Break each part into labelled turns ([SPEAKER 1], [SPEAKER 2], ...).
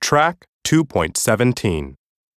[SPEAKER 1] Track 2.17.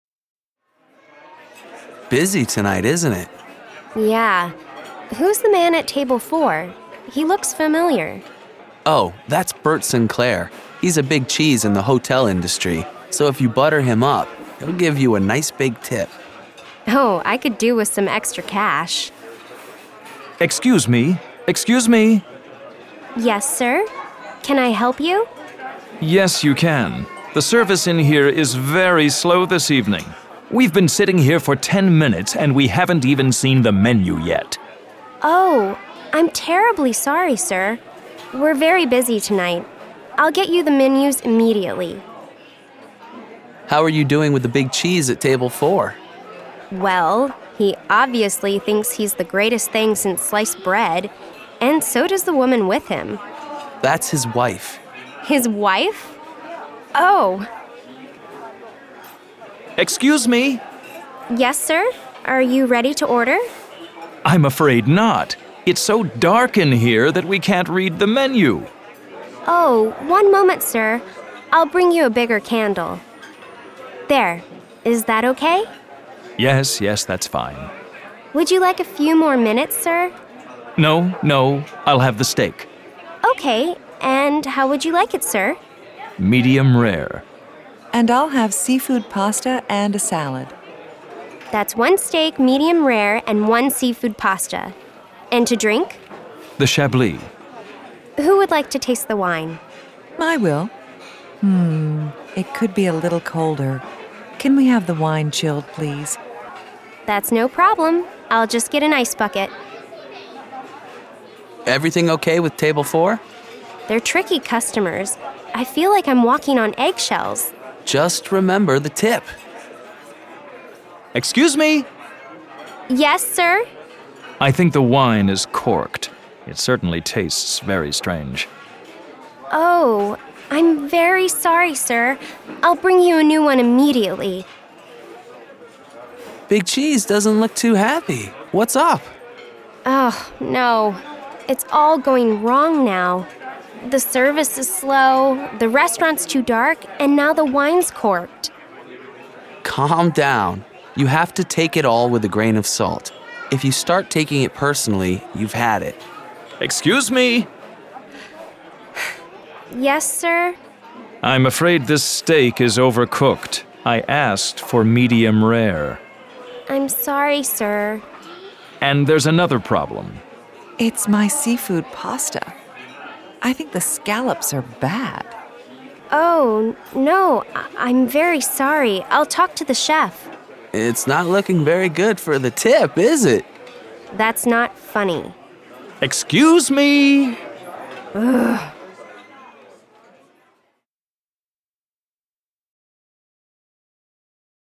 [SPEAKER 2] Busy tonight, isn't it?
[SPEAKER 3] Yeah. Who's the man at table 4? He looks familiar.
[SPEAKER 2] Oh, that's Bert Sinclair. He's a big cheese in the hotel industry, so if you butter him up, he'll give you a nice big tip.
[SPEAKER 3] Oh, I could do with some extra cash.
[SPEAKER 4] Excuse me. Excuse me.
[SPEAKER 3] Yes, sir? Can I help you?
[SPEAKER 4] Yes, you can. The service in here is very slow this evening. We've been sitting here for 10 minutes and we haven't even seen the menu yet.
[SPEAKER 3] Oh, I'm terribly sorry, sir. We're very busy tonight. I'll get you the menus immediately.
[SPEAKER 2] How are you doing with the big cheese at table 4?
[SPEAKER 3] Well, he obviously thinks he's the greatest thing since sliced bread, and so does the woman with him.
[SPEAKER 2] That's his wife.
[SPEAKER 3] His wife? Oh.
[SPEAKER 4] Excuse me?
[SPEAKER 3] Yes, sir? Are you ready to order?
[SPEAKER 4] I'm afraid not. It's so dark in here that we can't read the menu.
[SPEAKER 3] Oh, one moment, sir. I'll bring you a bigger candle. There. Is that okay?
[SPEAKER 4] Yes, that's fine.
[SPEAKER 3] Would you like a few more minutes, sir?
[SPEAKER 4] No, I'll have the steak.
[SPEAKER 3] Okay, and how would you like it, sir?
[SPEAKER 4] Medium rare.
[SPEAKER 5] And I'll have seafood pasta and a salad.
[SPEAKER 3] That's 1 steak, medium rare, and 1 seafood pasta. And to drink?
[SPEAKER 4] The Chablis.
[SPEAKER 3] Who would like to taste the wine?
[SPEAKER 5] I will. It could be a little colder. Can we have the wine chilled, please?
[SPEAKER 3] That's no problem. I'll just get an ice bucket.
[SPEAKER 2] Everything okay with table 4?
[SPEAKER 3] They're tricky customers. I feel like I'm walking on eggshells.
[SPEAKER 2] Just remember the tip.
[SPEAKER 4] Excuse me?
[SPEAKER 3] Yes, sir?
[SPEAKER 4] I think the wine is corked. It certainly tastes very strange.
[SPEAKER 3] Oh, I'm very sorry, sir. I'll bring you a new one immediately.
[SPEAKER 2] Big Cheese doesn't look too happy. What's up?
[SPEAKER 3] Oh, no. It's all going wrong now. The service is slow, the restaurant's too dark, and now the wine's corked.
[SPEAKER 2] Calm down. You have to take it all with a grain of salt. If you start taking it personally, you've had it.
[SPEAKER 4] Excuse me?
[SPEAKER 3] Yes, sir?
[SPEAKER 4] I'm afraid this steak is overcooked. I asked for medium rare.
[SPEAKER 3] I'm sorry, sir.
[SPEAKER 4] And there's another problem.
[SPEAKER 5] It's my seafood pasta. I think the scallops are bad.
[SPEAKER 3] Oh, no, I'm very sorry. I'll talk to the chef.
[SPEAKER 2] It's not looking very good for the tip, is it?
[SPEAKER 3] That's not funny.
[SPEAKER 4] Excuse me?
[SPEAKER 3] Ugh.